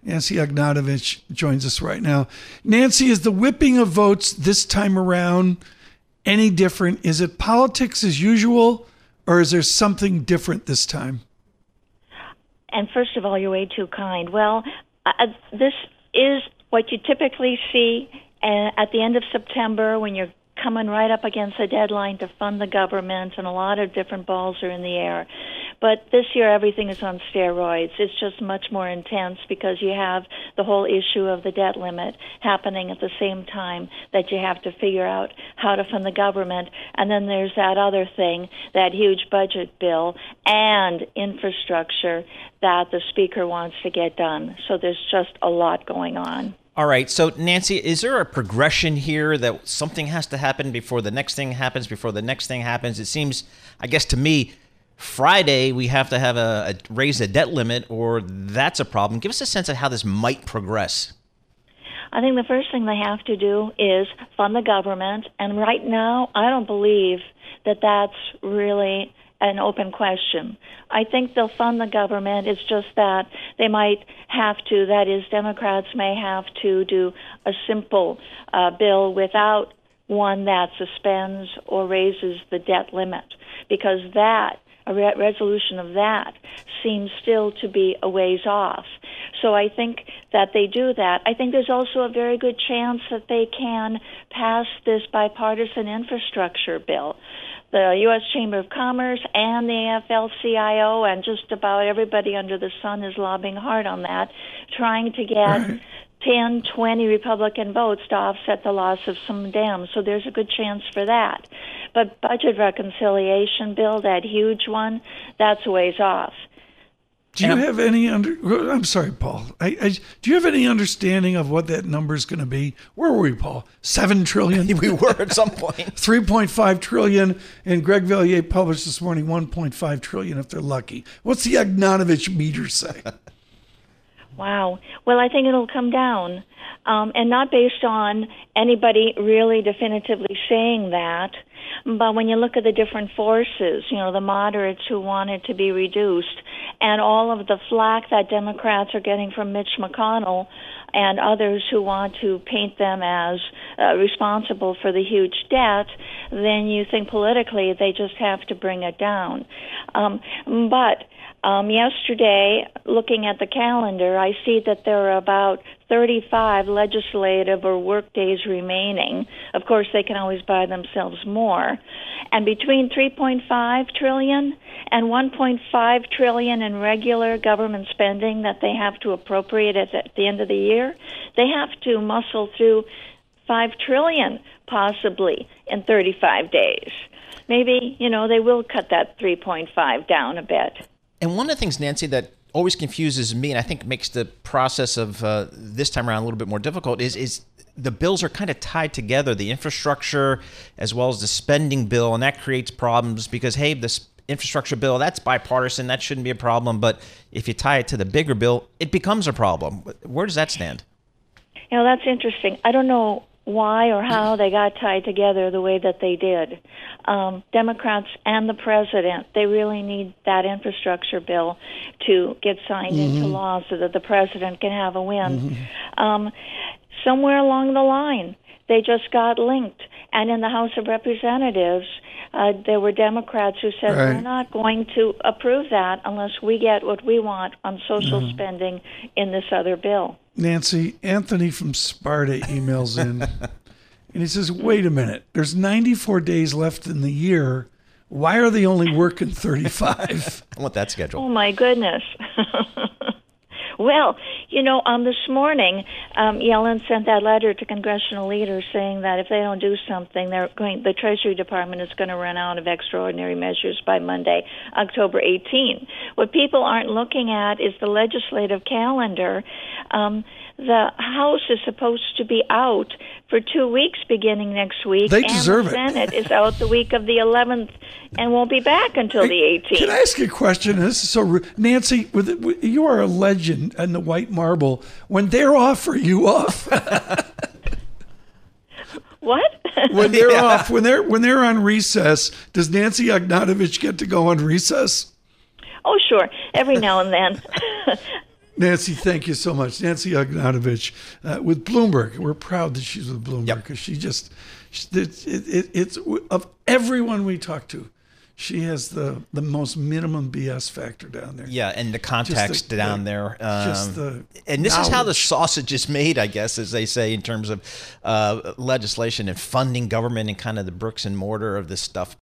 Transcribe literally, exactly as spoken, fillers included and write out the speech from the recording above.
Nancy Ognatovich joins us right now. Nancy, is the whipping of votes this time around any different? Is it politics as usual, or is there something different this time? And first of all, you're way too kind. Well, uh, this is what you typically see uh, at the end of September when you're coming right up against a deadline to fund the government, and a lot of different balls are in the air. But this year, everything is on steroids. It's just much more intense because you have the whole issue of the debt limit happening at the same time that you have to figure out how to fund the government. And then there's that other thing, that huge budget bill and infrastructure that the Speaker wants to get done. So there's just a lot going on. All right. So, Nancy, is there a progression here that something has to happen before the next thing happens, before the next thing happens? It seems, I guess, to me, Friday we have to have a, a raise the debt limit, or that's a problem. Give us a sense of how this might progress. I think the first thing they have to do is fund the government. And right now, I don't believe that that's really an open question. I think they'll fund the government. It's just that they might have to, that is, Democrats may have to do a simple uh, bill without one that suspends or raises the debt limit, because that, a re- resolution of that seems still to be a ways off. So I think that they do that. I think there's also a very good chance that they can pass this bipartisan infrastructure bill. The U S Chamber of Commerce and the A F L C I O and just about everybody under the sun is lobbying hard on that, trying to get right. ten, twenty Republican votes to offset the loss of some dams. So there's a good chance for that. But budget reconciliation bill, that huge one, that's a ways off. Do you have any under? I'm sorry, Paul. I, I, do you have any understanding of what that number is going to be? Where were we, Paul? Seven trillion. We were at some point. Three point five trillion, and Greg Valliere published this morning one point five trillion if they're lucky. What's the Ognatovich meter say? Wow. Well, I think it'll come down, um, and not based on anybody really definitively saying that. But when you look at the different forces, you know, the moderates who want it to be reduced, and all of the flack that Democrats are getting from Mitch McConnell and others who want to paint them as uh, responsible for the huge debt, then you think politically they just have to bring it down. Um, but um, yesterday, looking at the calendar, I see that there are about thirty-five legislative or work days remaining. Of course, they can always buy themselves more. And between three point five trillion dollars and one point five trillion dollars in regular government spending that they have to appropriate at the end of the year, they have to muscle through five trillion dollars possibly in thirty-five days. Maybe, you know, they will cut that three point five down a bit. And one of the things, Nancy, that always confuses me, and I think makes the process of uh, this time around a little bit more difficult, is is the bills are kind of tied together, the infrastructure as well as the spending bill, and that creates problems because, hey, this infrastructure bill, that's bipartisan, that shouldn't be a problem, but if you tie it to the bigger bill, it becomes a problem. Where does that stand? You know, that's interesting. I don't know why or how they got tied together the way that they did. Um, Democrats and the president, they really need that infrastructure bill to get signed mm-hmm. into law so that the president can have a win. Mm-hmm. Um, somewhere along the line, they just got linked. And in the House of Representatives, uh, there were Democrats who said, right. we're not going to approve that unless we get what we want on social mm-hmm. spending in this other bill. Nancy, Anthony from Sparta emails in, and he says, wait a minute, there's ninety-four days left in the year. Why are they only working thirty-five? I want that schedule. Oh, my goodness. Well, you know, um, this morning, um, Yellen sent that letter to congressional leaders saying that if they don't do something, they're going. The Treasury Department is going to run out of extraordinary measures by Monday, October eighteenth. What people aren't looking at is the legislative calendar. Um, the House is supposed to be out for two weeks beginning next week. They deserve it. And the Senate is out the week of the eleventh and won't be back until the eighteenth. Can I ask you a question? This is so rude. Nancy, with, with, you are a legend in the white marble. When they're off, are you off? What? When they're yeah. off, when they're when they're on recess, does Nancy Ognatovich get to go on recess? Oh, sure. Every now and then. Nancy, thank you so much. Nancy Ognatovich uh, with Bloomberg. We're proud that she's with Bloomberg because Yep. she just, she, it, it, it's of everyone we talk to, she has the, the most minimum B S factor down there. Yeah, and the context the- down the- there. Um, just the and this is how the knowledge. sausage is made, I guess, as they say, in terms of uh, legislation and funding government and kind of the bricks and mortar of this stuff.